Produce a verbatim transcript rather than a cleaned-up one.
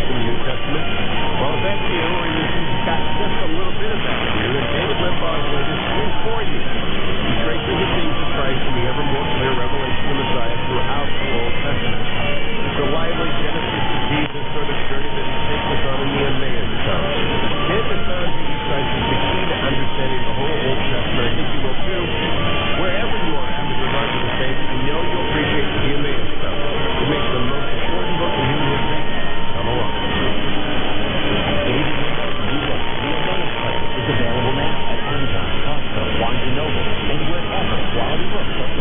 Christ in the New Testament? Well, if that's you, or you've got just a little bit of that in you, then David Limbaugh's latest is for you. He traces the things of Christ and the ever more clear revelation of Messiah throughout the Old Testament. It's a lively Genesis to Jesus sort of journey that he takes us on in the Emmaus account. Getting to know Jesus Christ is the key to understanding the whole Old Testament. I think you will too. Wherever you are at with regard to the faith, you know you'll appreciate the Emmaus account. It makes the most important book in human history. Come along. Is available now at Amazon, Costco, Barnes and Noble, and wherever quality books are sold.